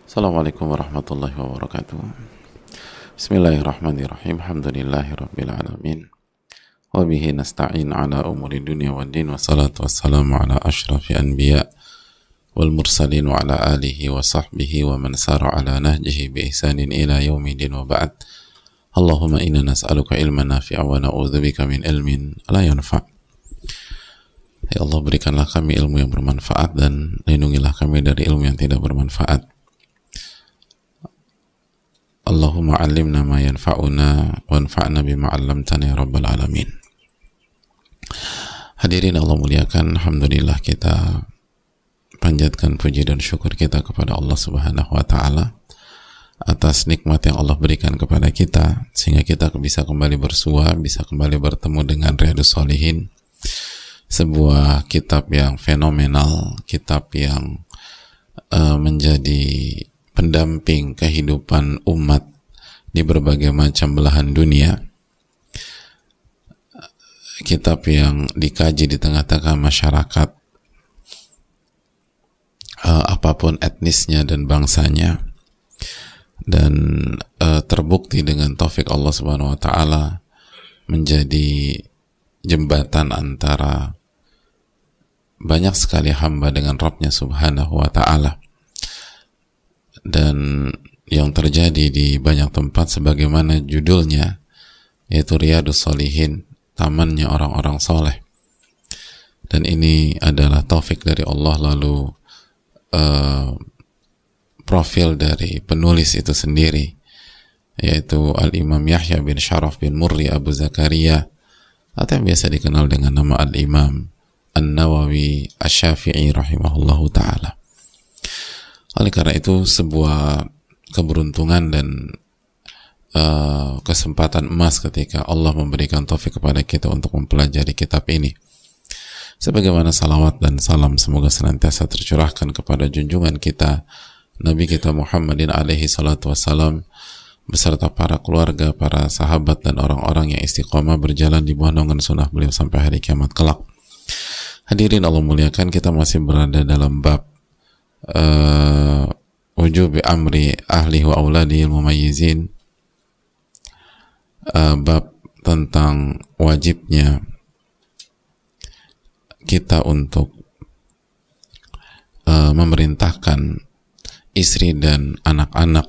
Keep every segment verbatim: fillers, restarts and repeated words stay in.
Assalamualaikum warahmatullahi wabarakatuh. Bismillahirrahmanirrahim. Alhamdulillahi rabbil alamin. Wa bihi nasta'in ala umuri dunya wad din. Wassalatu wassalamu ala asyrafil anbiya wal mursalin wa ala alihi wa sahbihi wa man sara ala nahjihi bi ihsanin ila yaumidin wa ba'd. Allahumma inna nas'aluka ilman nafi'a wa na'udzubika min ilmin la yanfa'. Ya Allah, berikanlah kami ilmu yang bermanfaat dan lindungilah kami dari ilmu yang tidak bermanfaat. Allahumma alimna ma yanfa'una wanfa'na bima 'allamtana ya rabbal alamin. Hadirin Allah muliakan, alhamdulillah kita panjatkan puji dan syukur kita kepada Allah Subhanahu wa taala atas nikmat yang Allah berikan kepada kita sehingga kita bisa kembali bersua, bisa kembali bertemu dengan Riyadhus Shalihin, sebuah kitab yang fenomenal, kitab yang uh, menjadi pendamping kehidupan umat di berbagai macam belahan dunia, kitab yang dikaji di tengah-tengah masyarakat uh, apapun etnisnya dan bangsanya, dan uh, terbukti dengan taufik Allah Subhanahu wa taala menjadi jembatan antara banyak sekali hamba dengan Rabbnya Subhanahu wa taala. Dan yang terjadi di banyak tempat sebagaimana judulnya, yaitu Riyadhus Shalihin, tamannya orang-orang soleh. Dan ini adalah taufik dari Allah. Lalu uh, profil dari penulis itu sendiri, yaitu Al-Imam Yahya bin Sharaf bin Murri Abu Zakaria, atau yang biasa dikenal dengan nama Al-Imam An-Nawawi Asy-Syafi'i rahimahullahu ta'ala. Oleh karena itu, sebuah keberuntungan dan uh, kesempatan emas ketika Allah memberikan taufik kepada kita untuk mempelajari kitab ini. Sebagaimana salawat dan salam semoga senantiasa tercurahkan kepada junjungan kita Nabi kita Muhammadin alaihi salatu wassalam beserta para keluarga, para sahabat dan orang-orang yang istiqomah berjalan di bawah naungan sunnah beliau sampai hari kiamat kelak. Hadirin Allah muliakan, kita masih berada dalam bab Uh, wujub amri ahli wa auladi al-mumayyizin, uh, bab tentang wajibnya kita untuk uh, memerintahkan istri dan anak-anak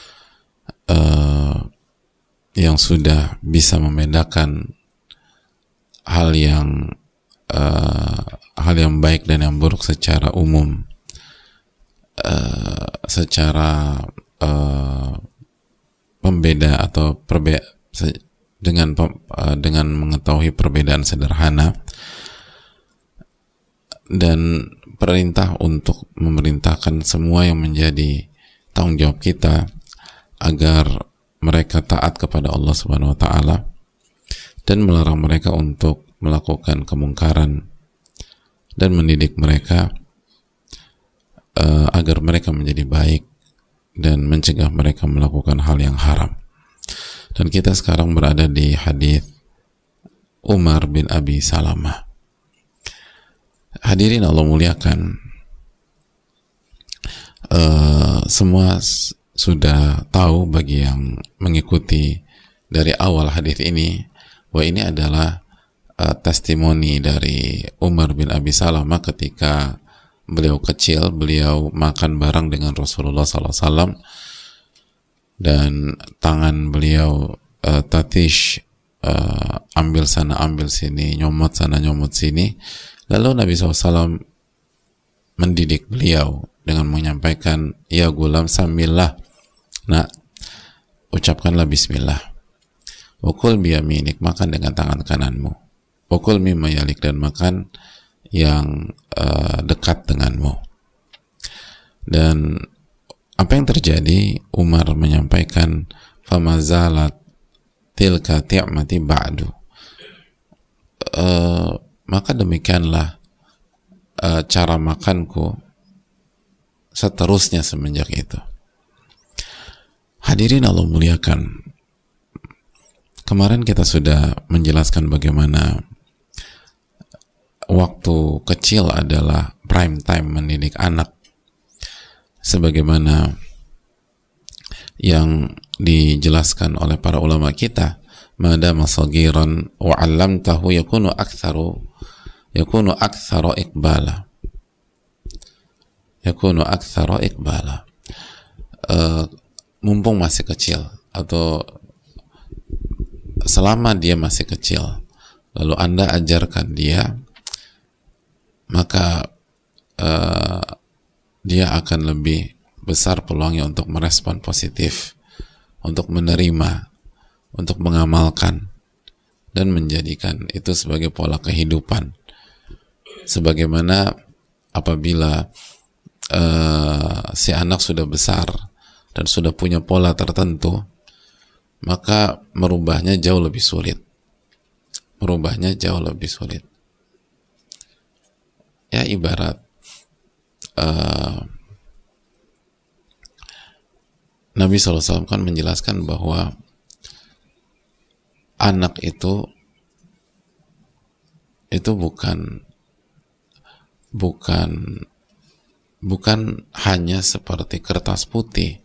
uh, yang sudah bisa membedakan hal yang uh, hal yang baik dan yang buruk secara umum, Uh, secara uh, pembeda atau perbe se dengan uh, dengan mengetahui perbedaan sederhana, dan perintah untuk memerintahkan semua yang menjadi tanggung jawab kita agar mereka taat kepada Allah Subhanahu wa taala dan melarang mereka untuk melakukan kemungkaran dan mendidik mereka Uh, agar mereka menjadi baik dan mencegah mereka melakukan hal yang haram. Dan kita sekarang berada di hadis Umar bin Abi Salamah. Hadirin Allah muliakan, uh, semua sudah tahu bagi yang mengikuti dari awal hadis ini bahwa ini adalah uh, testimoni dari Umar bin Abi Salamah ketika beliau kecil, beliau makan bareng dengan Rasulullah sallallahu alaihi wasallam dan tangan beliau uh, tatish, uh, ambil sana ambil sini, nyomot sana nyomot sini. Lalu Nabi sallallahu alaihi wasallam mendidik beliau dengan menyampaikan, ya gulam samillah, nah ucapkanlah bismillah, wakul biyaminik, makan dengan tangan kananmu, wakul mimma yalik, dan makan yang uh, dekat denganmu. Dan apa yang terjadi? Umar menyampaikan, famazalat tilka ti'mati ba'du, uh, maka demikianlah uh, cara makanku seterusnya semenjak itu. Hadirin Allah muliakan, kemarin kita sudah menjelaskan bagaimana waktu kecil adalah prime time mendidik anak, sebagaimana yang dijelaskan oleh para ulama kita, madama saghiran wa 'allamtahu yakunu aktsaru yakunu aktsara iqbala yakunu aktsara iqbala uh, mumpung masih kecil atau selama dia masih kecil lalu Anda ajarkan dia, maka uh, dia akan lebih besar peluangnya untuk merespon positif, untuk menerima, untuk mengamalkan dan menjadikan itu sebagai pola kehidupan. Sebagaimana apabila uh, si anak sudah besar dan sudah punya pola tertentu, maka merubahnya jauh lebih sulit. Merubahnya jauh lebih sulit. Ya, ibarat uh, Nabi shallallahu alaihi wasallam kan menjelaskan bahwa anak itu itu bukan bukan bukan hanya seperti kertas putih,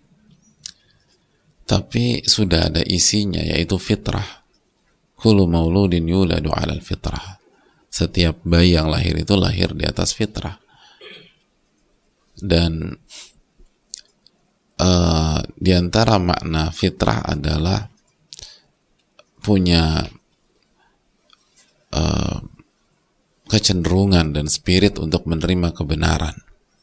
tapi sudah ada isinya, yaitu fitrah. Kullu mauludin yuladu 'alal fitrah. Setiap bayi yang lahir itu lahir di atas fitrah. Dan uh, di antara makna fitrah adalah punya uh, kecenderungan dan spirit untuk menerima kebenaran.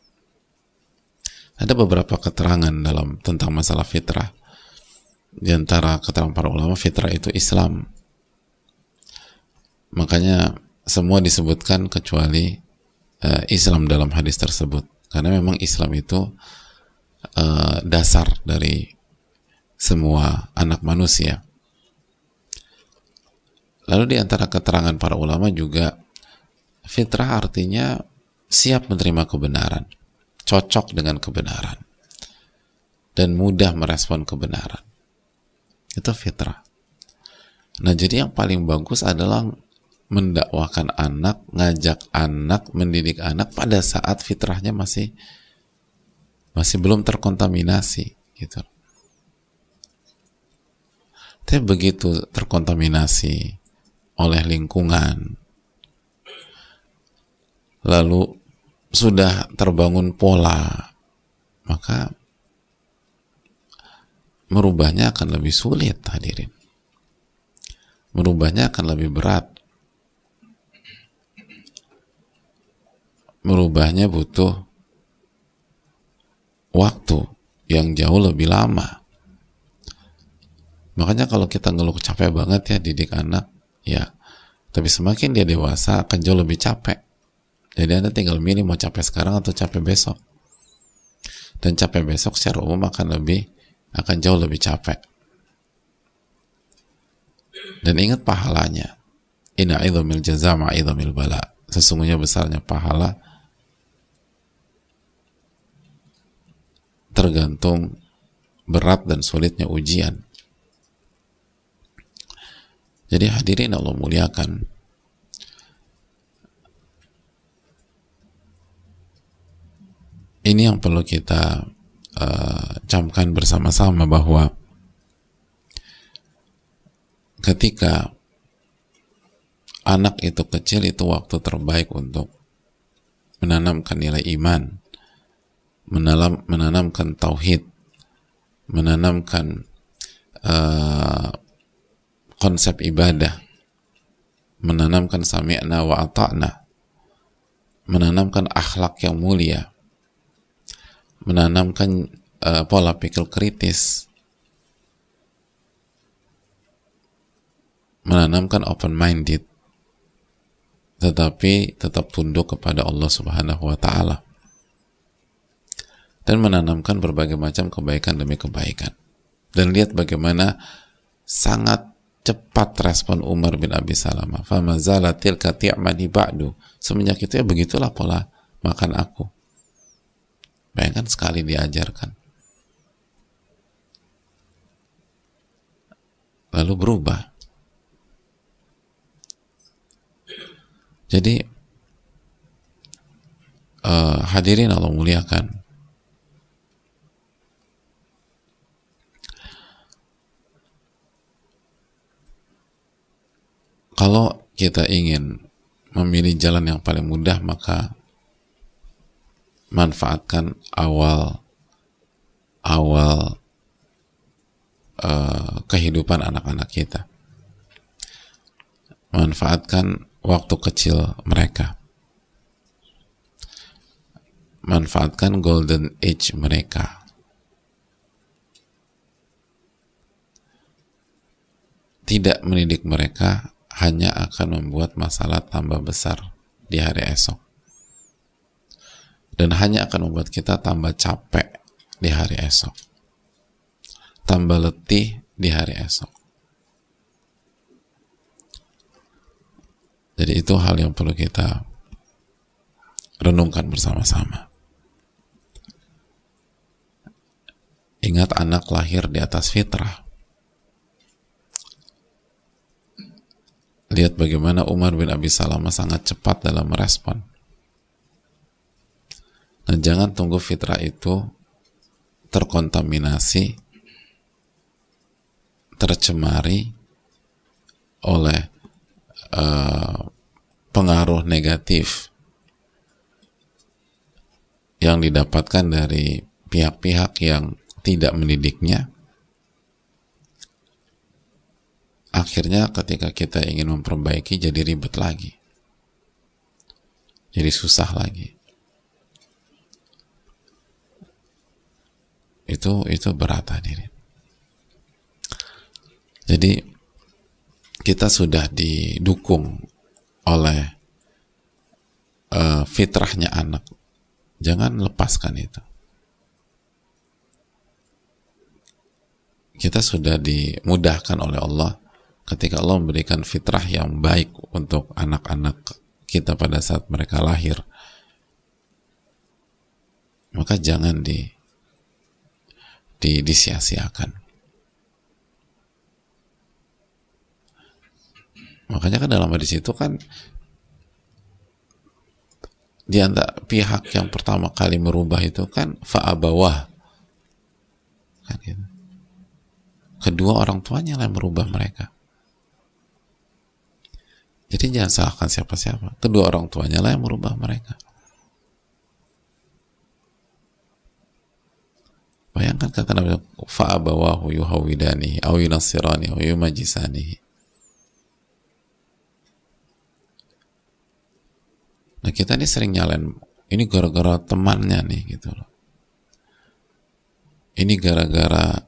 Ada beberapa keterangan dalam tentang masalah fitrah. Di antara keterangan para ulama, fitrah itu Islam. Makanya semua disebutkan kecuali uh, Islam dalam hadis tersebut. Karena memang Islam itu uh, dasar dari semua anak manusia. Lalu di antara keterangan para ulama juga, fitrah artinya siap menerima kebenaran, cocok dengan kebenaran, dan mudah merespon kebenaran. Itu fitrah. Nah, jadi yang paling bagus adalah mendakwakan anak, ngajak anak, mendidik anak pada saat fitrahnya masih masih belum terkontaminasi, gitu. Tapi begitu terkontaminasi oleh lingkungan, lalu sudah terbangun pola, maka merubahnya akan lebih sulit, hadirin. Merubahnya akan lebih berat. Merubahnya butuh waktu yang jauh lebih lama. Makanya kalau kita ngeluh capek banget ya didik anak, ya, tapi semakin dia dewasa akan jauh lebih capek. Jadi Anda tinggal milih mau capek sekarang atau capek besok. Dan capek besok secara umum akan lebih akan jauh lebih capek. Dan ingat pahalanya. Inna idhamil jaza ma'idhamil bala. Sesungguhnya besarnya pahala tergantung berat dan sulitnya ujian. Jadi hadirin Allah muliakan, ini yang perlu kita uh, camkan bersama-sama, bahwa ketika anak itu kecil, itu waktu terbaik untuk menanamkan nilai iman, menanam, menanamkan tauhid, menanamkan uh, konsep ibadah, menanamkan sami'na wa ata'na, menanamkan akhlak yang mulia, menanamkan uh, pola pikir kritis, menanamkan open minded, tetapi tetap tunduk kepada Allah Subhanahu wa taala, dan menanamkan berbagai macam kebaikan demi kebaikan. Dan lihat bagaimana sangat cepat respon Umar bin Abi Salamah. Fama zalat tilka ti'mani ba'du. Semenjak itu ya begitulah pola makan aku. Bayangkan sekali diajarkan, lalu berubah. Jadi uh, hadirin Allah muliakan, kalau kita ingin memilih jalan yang paling mudah, maka manfaatkan awal awal uh, kehidupan anak-anak kita. Manfaatkan waktu kecil mereka. Manfaatkan golden age mereka. Tidak mendidik mereka hanya akan membuat masalah tambah besar di hari esok. Dan hanya akan membuat kita tambah capek di hari esok. Tambah letih di hari esok. Jadi itu hal yang perlu kita renungkan bersama-sama. Ingat, anak lahir di atas fitrah. Lihat bagaimana Umar bin Abi Salamah sangat cepat dalam merespon. Dan jangan tunggu fitrah itu terkontaminasi, tercemari oleh uh, pengaruh negatif yang didapatkan dari pihak-pihak yang tidak mendidiknya. Akhirnya ketika kita ingin memperbaiki jadi ribet lagi, jadi susah lagi. Itu itu berat, hadirin. Jadi kita sudah didukung oleh uh, fitrahnya anak. Jangan lepaskan itu. Kita sudah dimudahkan oleh Allah ketika Allah memberikan fitrah yang baik untuk anak-anak kita pada saat mereka lahir. Maka jangan di, di disia-siakan. Makanya kan dalam hadis itu kan di antara pihak yang pertama kali merubah itu kan fa'abawah. Kan gitu. Kedua orang tuanya yang merubah mereka. Jadi jangan salahkan siapa-siapa. Kedua orang tuanya lah yang merubah mereka. Bayangkan kata Nabi, fa'abawahu yuhawidanihi aw yunassiranihi aw yumajisanihi. Nah kita ini sering nyalain, ini gara-gara temannya nih gitu loh. Ini gara-gara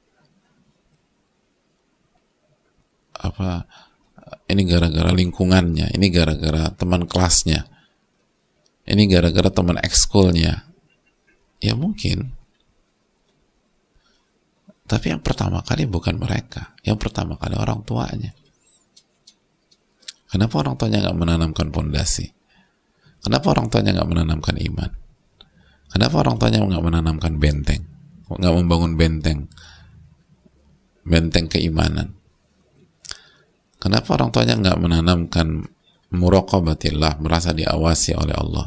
apa? Ini gara-gara lingkungannya, ini gara-gara teman kelasnya, ini gara-gara teman ekskulnya. Ya mungkin. Tapi yang pertama kali bukan mereka, yang pertama kali orang tuanya. Kenapa orang tuanya nggak menanamkan fondasi? Kenapa orang tuanya nggak menanamkan iman? Kenapa orang tuanya nggak menanamkan benteng, nggak membangun benteng, benteng keimanan? Kenapa orang tuanya nggak menanamkan muraqabatillah, merasa diawasi oleh Allah?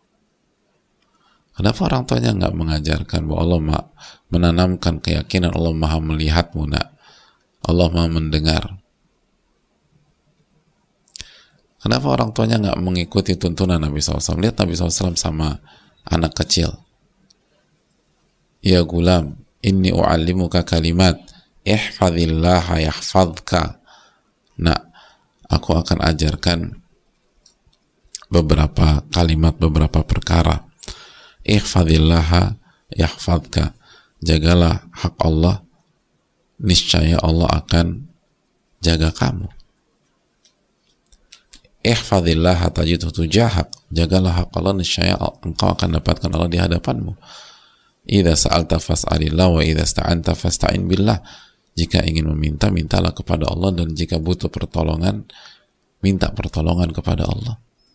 Kenapa orang tuanya nggak mengajarkan bahwa Allah ma- menanamkan keyakinan Allah maha melihatmu, nak, Allah maha mendengar? Kenapa orang tuanya nggak mengikuti tuntunan Nabi shallallahu alaihi wasallam? Lihat Nabi shallallahu alaihi wasallam sama anak kecil. Ya gulam, inni u'allimuka kalimat, ihfazillaha yahfazka. Nah, aku akan ajarkan beberapa kalimat, beberapa perkara. Ihfazillaha yahfazka. Jagalah hak Allah, niscaya Allah akan jaga kamu. Ihfazillaha tajidhu tujahak. Jagalah hak Allah, niscaya engkau akan dapatkan Allah di hadapanmu. Idza sa'alta fas'alillah wa idza sta'anta fasta'in billah. Jika ingin meminta, mintalah kepada Allah, dan jika butuh pertolongan, minta pertolongan kepada Allah.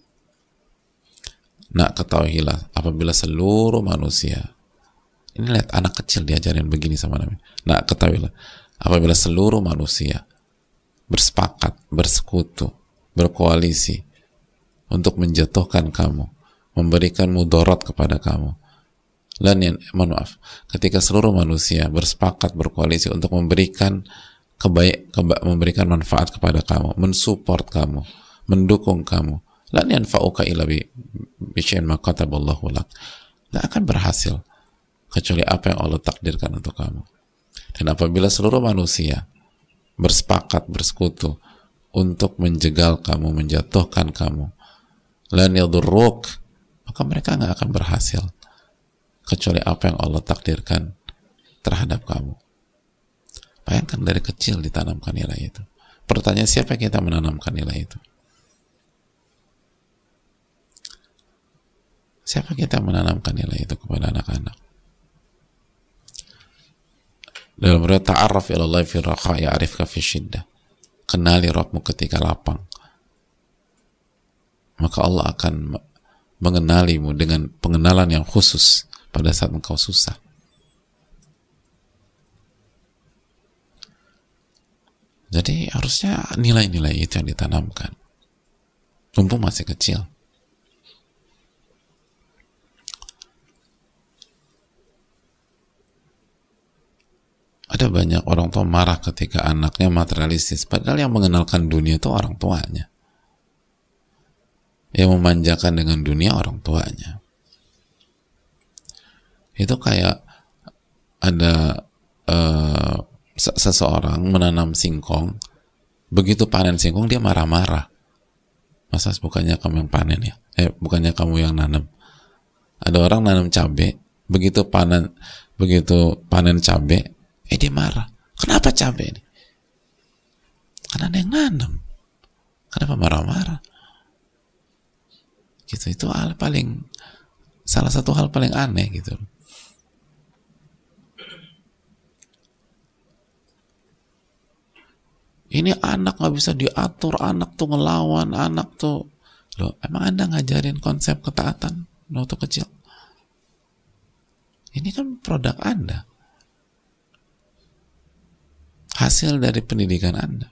Nak, ketahuilah, apabila seluruh manusia, ini lihat anak kecil diajarin begini sama Nabi. Nak, ketahuilah, apabila seluruh manusia bersepakat, bersekutu, berkoalisi untuk menjatuhkan kamu, memberikan mudarat kepada kamu, dan yang, maaf, ketika seluruh manusia bersepakat berkoalisi untuk memberikan kebaik, keba, memberikan manfaat kepada kamu, mensupport kamu, mendukung kamu. Lan yanfa'uka illa bi bisyai'in ma kataballahu lak. Nggak akan berhasil kecuali apa yang Allah takdirkan untuk kamu. Dan apabila seluruh manusia bersepakat, bersekutu untuk menjegal kamu, menjatuhkan kamu, lan yadurruk, maka mereka nggak akan berhasil kecuali apa yang Allah takdirkan terhadap kamu. Bayangkan dari kecil ditanamkan nilai itu. Pertanyaan, siapa yang kita menanamkan nilai itu? Siapa kita menanamkan nilai itu kepada anak-anak? Dalam riwayat ta'arraf ila Allah fi raqa ya'rifka fi syiddah. Kenali Rabbmu ketika lapang, maka Allah akan mengenalimu dengan pengenalan yang khusus pada saat engkau susah. Jadi harusnya nilai-nilai itu yang ditanamkan mumpung masih kecil. Ada banyak orang tua marah ketika anaknya materialistis, padahal yang mengenalkan dunia itu orang tuanya. Yang memanjakan dengan dunia orang tuanya. Itu kayak ada uh, seseorang menanam singkong, begitu panen singkong dia marah-marah. Masa bukannya kamu yang panen ya? Eh, bukannya kamu yang nanam. Ada orang nanam cabai, begitu panen begitu panen cabai, eh dia marah. Kenapa cabai ini? Karena ada yang nanam. Kenapa marah-marah? Gitu, itu hal paling, salah satu hal paling aneh gitu. Ini anak nggak bisa diatur, anak tuh ngelawan, anak tuh, loh, emang Anda ngajarin konsep ketaatan waktu kecil? Ini kan produk Anda, hasil dari pendidikan Anda.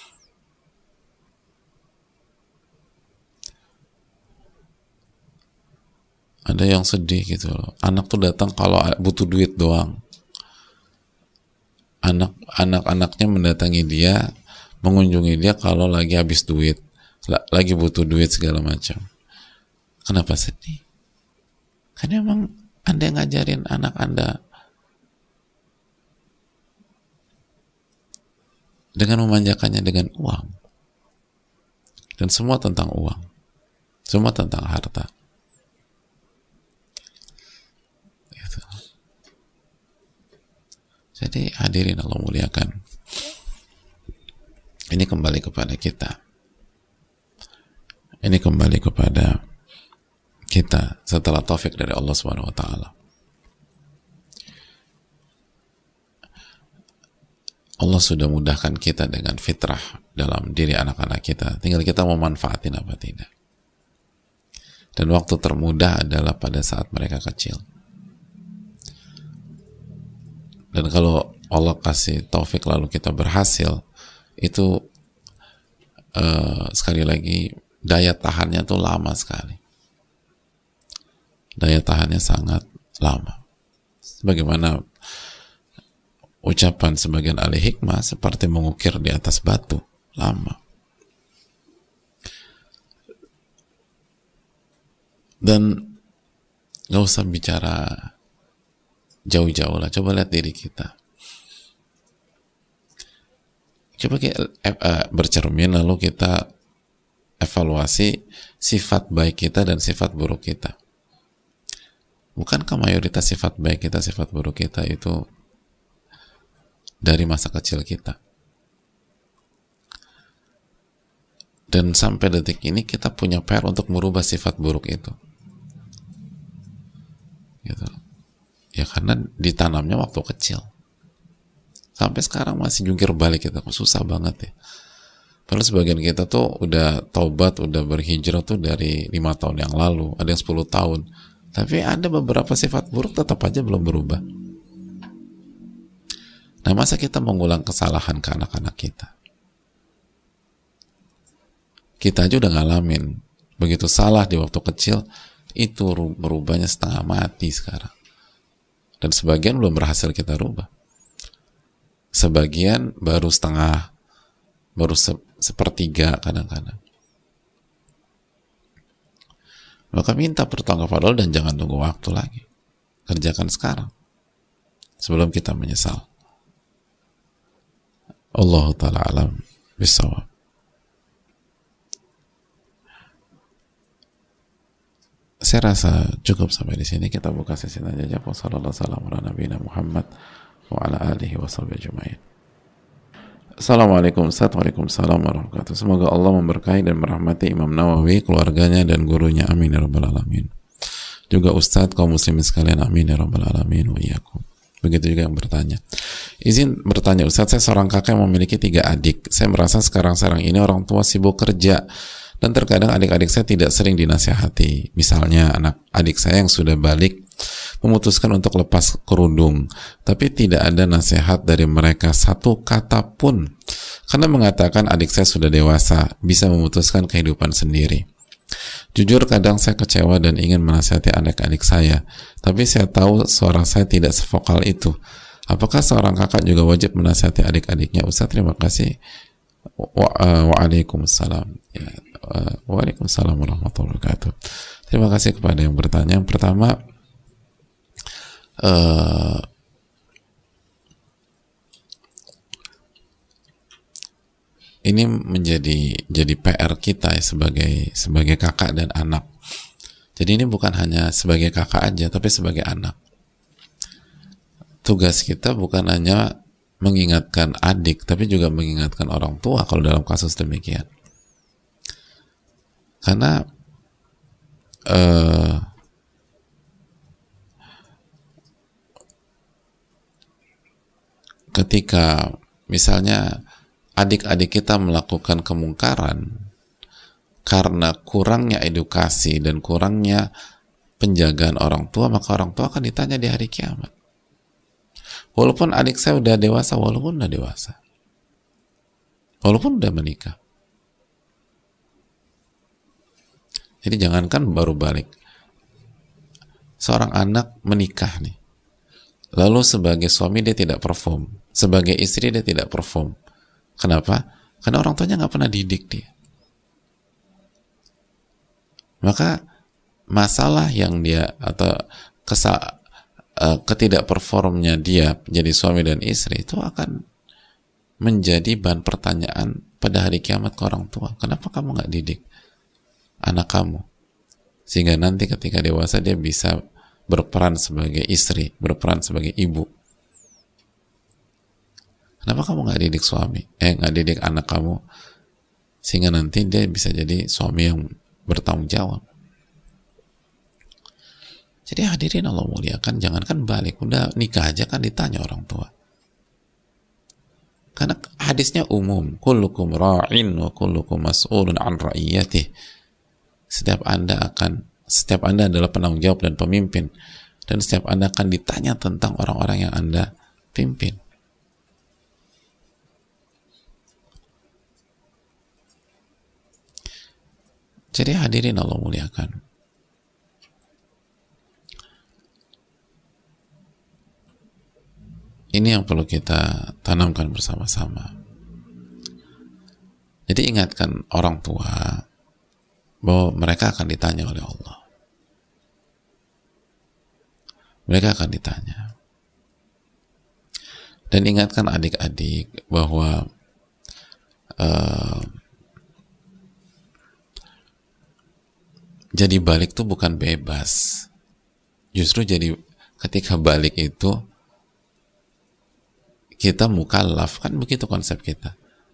Ada yang sedih gitu loh, anak tuh datang kalau butuh duit doang. Anak anak-anaknya mendatangi dia, mengunjungi dia kalau lagi habis duit, lagi butuh duit segala macam. Kenapa sedih? Karena emang Anda yang ngajarin anak Anda dengan memanjakannya dengan uang, dan semua tentang uang, semua tentang harta. Gitu. Jadi hadirin Allah muliakan, ini kembali kepada kita, ini kembali kepada kita setelah taufik dari Allah Subhanahu Wa Taala. Allah sudah mudahkan kita dengan fitrah dalam diri anak-anak kita, tinggal kita mau manfaatin apa tidak. Dan waktu termudah adalah pada saat mereka kecil. Dan kalau Allah kasih taufik lalu kita berhasil, itu uh, sekali lagi daya tahannya tuh lama sekali. Daya tahannya sangat lama. Bagaimana ucapan sebagian ahli hikmah, seperti mengukir di atas batu, lama. Dan gak usah bicara jauh-jauh lah, coba lihat diri kita. Coba kita bercermin lalu kita evaluasi sifat baik kita dan sifat buruk kita. Bukankah mayoritas sifat baik kita, sifat buruk kita itu dari masa kecil kita? Dan sampai detik ini kita punya P R untuk merubah sifat buruk itu. Gitu. Ya karena ditanamnya waktu kecil. Sampai sekarang masih jungkir balik kita, kok susah banget ya. Padahal sebagian kita tuh udah taubat, udah berhijrah tuh dari lima tahun yang lalu, ada yang sepuluh tahun. Tapi ada beberapa sifat buruk tetap aja belum berubah. Nah, masa kita mengulang kesalahan ke anak-anak kita? Kita aja udah ngalamin begitu salah di waktu kecil, itu berubahnya setengah mati sekarang. Dan sebagian belum berhasil kita rubah. sebagian baru setengah, baru se sepertiga kadang-kadang. Maka minta pertolongan kepada Allah dan jangan tunggu waktu lagi. Kerjakan sekarang sebelum kita menyesal. Allahu ta'ala alam bisawab. Saya rasa cukup sampai di sini. Kita buka sesi tanya jawab. Wassalamualaikum warahmatullahi wabarakatuh. Semoga Allah memberkahi dan merahmati Imam Nawawi, keluarganya dan gurunya. Amin ya rabbal alamin. Juga Ustadz kaum muslimin sekalian. Amin ya rabbal alamin wa iyyakum. Begitu juga yang bertanya. Izin bertanya Ustadz, saya seorang kakak yang memiliki tiga adik. Saya merasa sekarang-sekarang ini orang tua sibuk kerja dan terkadang adik-adik saya tidak sering dinasihati. Misalnya anak adik saya yang sudah balik memutuskan untuk lepas kerudung, tapi tidak ada nasihat dari mereka satu kata pun, karena mengatakan adik saya sudah dewasa, bisa memutuskan kehidupan sendiri. Jujur kadang saya kecewa dan ingin menasihati adik-adik saya, tapi saya tahu suara saya tidak sevokal itu. Apakah seorang kakak juga wajib menasihati adik-adiknya? Ustaz, terima kasih. Wa, uh, Waalaikumsalam. Ya, uh, Waalaikumsalam warahmatullahi wabarakatuh. Terima kasih kepada yang bertanya. Yang pertama, uh, ini menjadi jadi P R kita ya, sebagai sebagai kakak dan anak. Jadi ini bukan hanya sebagai kakak aja, tapi sebagai anak. Tugas kita bukan hanya mengingatkan adik, tapi juga mengingatkan orang tua kalau dalam kasus demikian. Karena uh, ketika misalnya adik-adik kita melakukan kemungkaran karena kurangnya edukasi dan kurangnya penjagaan orang tua, maka orang tua akan ditanya di hari kiamat. Walaupun adik saya udah dewasa, walaupun udah dewasa, walaupun udah menikah. Jadi jangankan baru balik, seorang anak menikah nih, lalu sebagai suami dia tidak perform, sebagai istri dia tidak perform. Kenapa? Karena orang tuanya nggak pernah didik dia. Maka masalah yang dia atau kesa, uh, ketidakperformnya dia jadi suami dan istri itu akan menjadi bahan pertanyaan pada hari kiamat ke orang tua. Kenapa kamu nggak didik anak kamu sehingga nanti ketika dewasa dia bisa berperan sebagai istri, berperan sebagai ibu? Kenapa kamu nggak didik suami, eh nggak didik anak kamu sehingga nanti dia bisa jadi suami yang bertanggung jawab? Jadi hadirin Allah muliakan, jangankan balik, udah nikah aja kan ditanya orang tua. Karena hadisnya umum, kullukum ra'in wa kullukum mas'ulun an ra'iyatih. Setiap anda akan, setiap anda adalah penanggung jawab dan pemimpin, dan setiap anda akan ditanya tentang orang-orang yang anda pimpin. Jadi hadirin Allah muliakan, ini yang perlu kita tanamkan bersama-sama. Jadi ingatkan orang tua bahwa mereka akan ditanya oleh Allah. Mereka akan ditanya. Dan ingatkan adik-adik bahwa uh, jadi balik itu bukan bebas. Justru jadi ketika balik itu kita mukallaf, kan begitu konsep kita.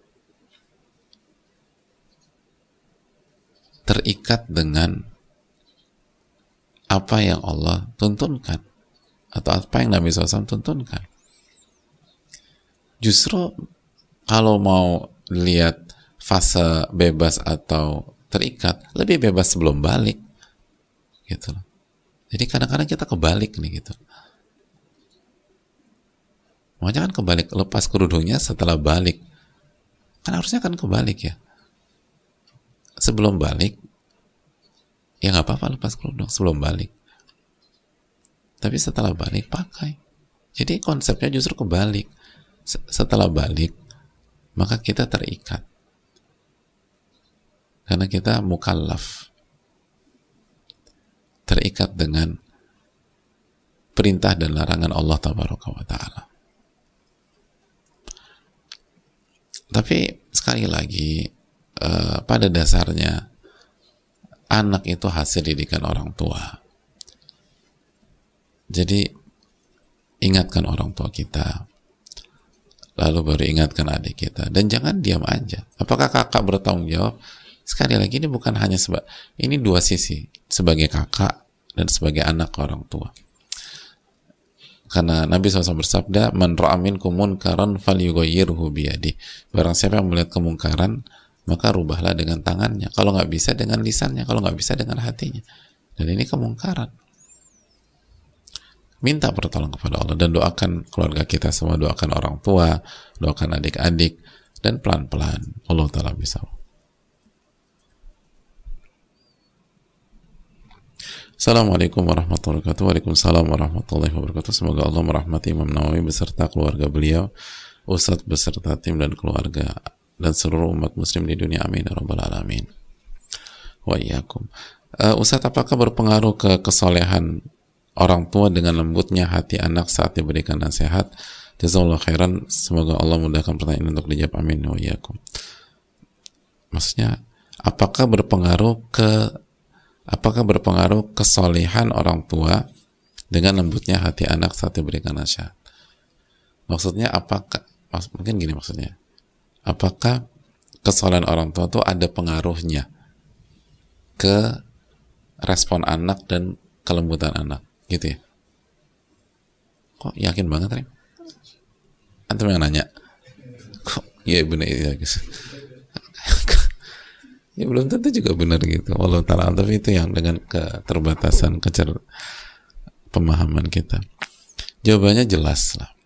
Terikat dengan apa yang Allah tuntunkan atau apa yang Nabi shallallahu alaihi wasallam tuntunkan. Justru kalau mau lihat fase bebas atau terikat, lebih bebas sebelum balik gitu. Jadi kadang-kadang kita kebalik nih gitu. Makanya kan kebalik, lepas kerudungnya setelah balik, kan harusnya kan kebalik ya. Sebelum balik ya nggak apa-apa lepas kerudung sebelum balik, tapi setelah balik pakai. Jadi konsepnya justru kebalik. setelah balik maka kita terikat karena kita mukallaf, terikat dengan perintah dan larangan Allah Tabaraka wa Ta'ala. Tapi sekali lagi eh, pada dasarnya anak itu hasil didikan orang tua. Jadi ingatkan orang tua kita, lalu baru ingatkan adik kita, dan jangan diam aja. Apakah kakak bertanggung jawab? Sekali lagi ini bukan hanya sebab ini dua sisi, sebagai kakak dan sebagai anak orang tua. Karena Nabi shallallahu alaihi wasallam bersabda, "Man ra'a minkum munkaran falyughayyirhu biyadihi." Barang siapa yang melihat kemungkaran, maka rubahlah dengan tangannya. Kalau nggak bisa dengan lisannya, kalau nggak bisa dengan hatinya. Dan ini kemungkaran. Minta pertolongan kepada Allah dan doakan keluarga kita semua, doakan orang tua, doakan adik-adik, dan pelan-pelan Allah Ta'ala bisa. Assalamualaikum warahmatullahi wabarakatuh. Waalaikumsalam warahmatullahi wabarakatuh. Semoga Allah merahmati Imam Nawawi beserta keluarga beliau, Ustadz beserta tim dan keluarga, dan seluruh umat muslim di dunia. Amin ya rabbal alamin. Wa iyyakum. Uh, Ustadz, apakah berpengaruh ke kesolehan orang tua dengan lembutnya hati anak saat diberikan nasihat? Jazakallahu khairan. Semoga Allah mudahkan pertanyaan untuk dijawab. Amin wa iyyakum. Maksudnya, apakah berpengaruh ke apakah berpengaruh kesolehan orang tua dengan lembutnya hati anak saat diberikan nasihat? Maksudnya apakah, mak, mungkin gini maksudnya, apakah kesolehan orang tua itu ada pengaruhnya ke respon anak dan kelembutan anak, gitu ya? Kok yakin banget, Rem? Antum yang nanya? Kok ya benar ya guys? Ya belum tentu juga benar gitu. Allah Ta'ala, tapi itu yang dengan keterbatasan kecer pemahaman kita. Jawabannya jelas lah.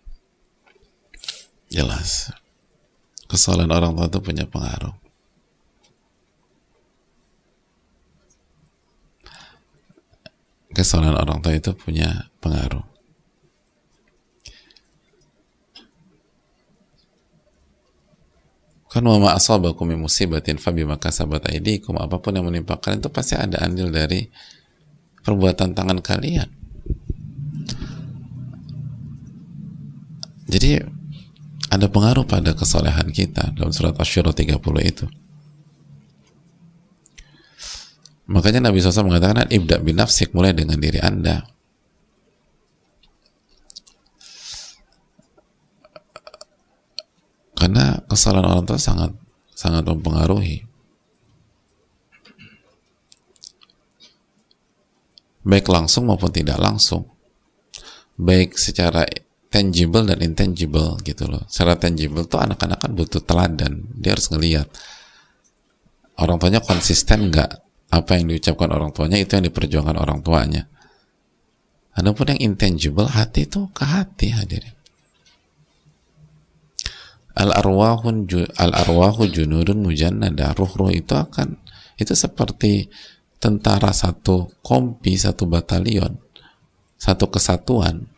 Jelas. Kesalahan orang tua itu punya pengaruh. Kesalahan orang tua itu punya pengaruh. Kan wa ma asabakum min musibatin fabima kasabat aydikum, apapun yang menimpa kalian itu pasti ada andil dari perbuatan tangan kalian. Jadi ada pengaruh pada kesolehan kita dalam surat Asy-Syura tiga puluh itu. Makanya Nabi shallallahu alaihi wasallam mengatakan, ibda bin nafsik, mulai dengan diri Anda. Karena kesalahan orang tua sangat sangat mempengaruhi, baik langsung maupun tidak langsung, baik secara tangible dan intangible gitu loh. Secara tangible tuh anak-anak kan butuh teladan, dia harus ngelihat orang tuanya konsisten nggak, apa yang diucapkan orang tuanya itu yang diperjuangkan orang tuanya. Adapun yang intangible, hati itu ke hati hadirin. Al-arwahun al-arwahu junudun mujannada, ruh-ruh itu akan itu seperti tentara, satu kompi, satu batalion, satu kesatuan.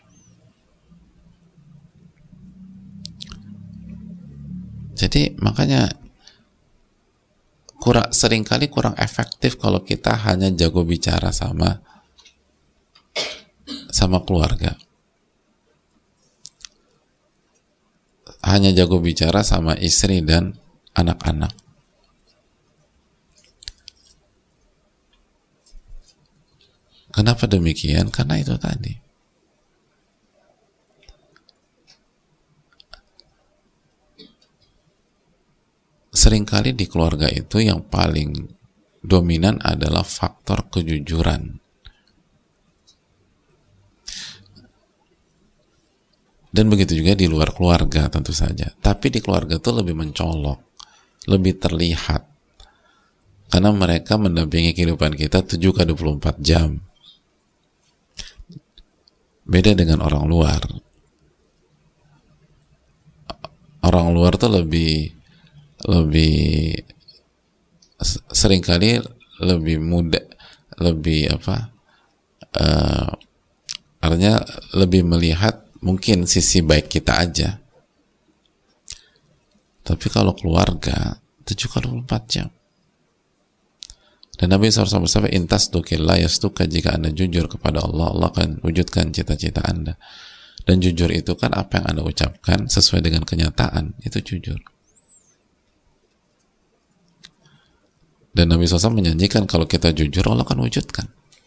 Jadi makanya kurang, seringkali kurang efektif kalau kita hanya jago bicara sama sama keluarga. Hanya jago bicara sama istri dan anak-anak. Kenapa demikian? Karena itu tadi. Seringkali di keluarga itu yang paling dominan adalah faktor kejujuran. Dan begitu juga di luar keluarga tentu saja. Tapi di keluarga itu lebih mencolok, lebih terlihat. Karena mereka mendampingi kehidupan kita tujuh kali dua puluh empat jam. Beda dengan orang luar. Orang luar tuh lebih lebih seringkali lebih mudah, lebih apa? Uh, artinya lebih melihat mungkin sisi baik kita aja, Tapi kalau keluarga tujuh kali dua puluh empat jam. Dan Nabi shallallahu alaihi wasallam bersabda, intas tukillah yastuka, jika anda jujur kepada Allah, Allah akan wujudkan cita-cita anda. Dan jujur itu kan apa yang anda ucapkan sesuai dengan kenyataan, itu jujur. Dan Nabi shallallahu alaihi wasallam menjanjikan kalau kita jujur, Allah akan wujudkan.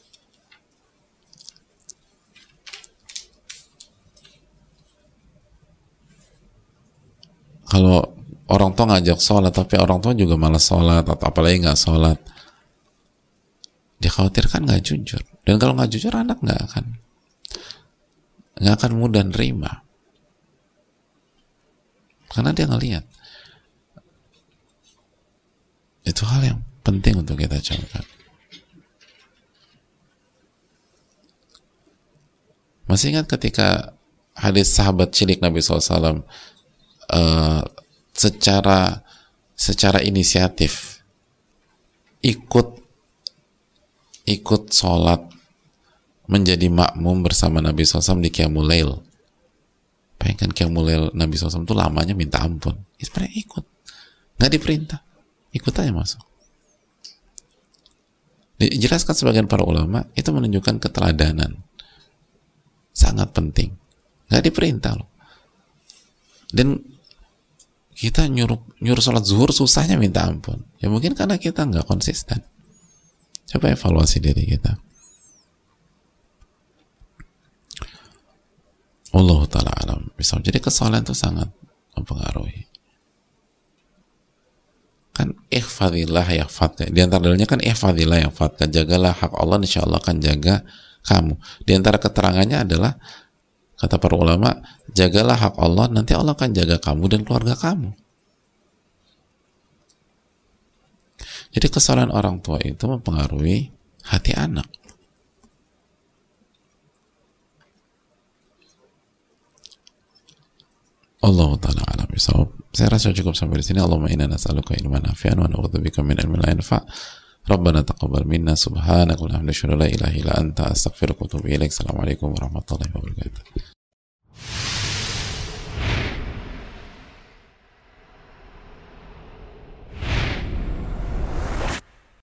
Kalau orang tua ngajak sholat tapi orang tua juga malas sholat atau apalagi nggak sholat, dikhawatirkan nggak jujur. Dan kalau nggak jujur, anak nggak akan nggak akan mudah nerima, karena dia ngelihat. Itu hal yang penting untuk kita camkan. Masih ingat ketika hadis sahabat cilik Nabi shallallahu alaihi wasallam uh, secara secara inisiatif ikut ikut sholat menjadi makmum bersama Nabi shallallahu alaihi wasallam di Qiyamul Lail. Bayangkan Qiyamul Lail Nabi shallallahu alaihi wasallam itu lamanya minta ampun. Sebenarnya ikut, nggak diperintah, ikut aja masuk. Dijelaskan sebagian para ulama itu menunjukkan keteladanan, sangat penting, nggak diperintah loh. Dan kita nyuruh nyuruh sholat zuhur susahnya minta ampun, ya mungkin karena kita nggak konsisten. Coba evaluasi diri kita. Allah ta'ala alam. Jadi kesalahan itu sangat mempengaruhi. Kan ihfadillah yahfadka. Di antara dalilnya kan ihfadillah yahfadka. Jagalah hak Allah, insya Allah akan jaga kamu. Di antara keterangannya adalah, kata para ulama, jagalah hak Allah, nanti Allah akan jaga kamu dan keluarga kamu. Jadi kesalahan orang tua itu mempengaruhi hati anak. Allah ta'ala alam bisawab. Saya rasa cukup sampai di sini. Allahumma inna nas'aluka ilman nafi'an wa na'udzubika min ilmin la yanfa'. Rabbana taqabbal minna subhanaka wa la ilaha illa anta astaghfiruka wa atubu ilaik. Assalamualaikum warahmatullahi wabarakatuh.